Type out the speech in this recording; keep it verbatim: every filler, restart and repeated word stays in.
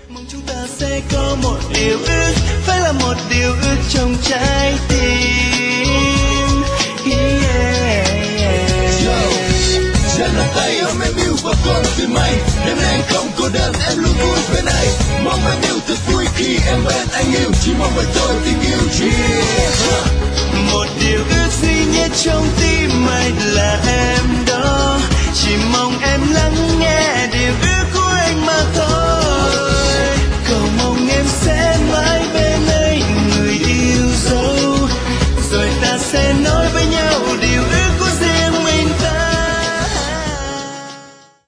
Mong chúng ta sẽ có một điều ước, phải là một điều ước trong trái tim. Yeah, yeah. Chân nắm tay ôm em yêu và con tim anh. Đêm nay anh không cô đơn, em luôn vui bên anh. Mong em yêu thật vui khi em bên anh yêu. Chỉ mong vậy thôi tình yêu. Yeah.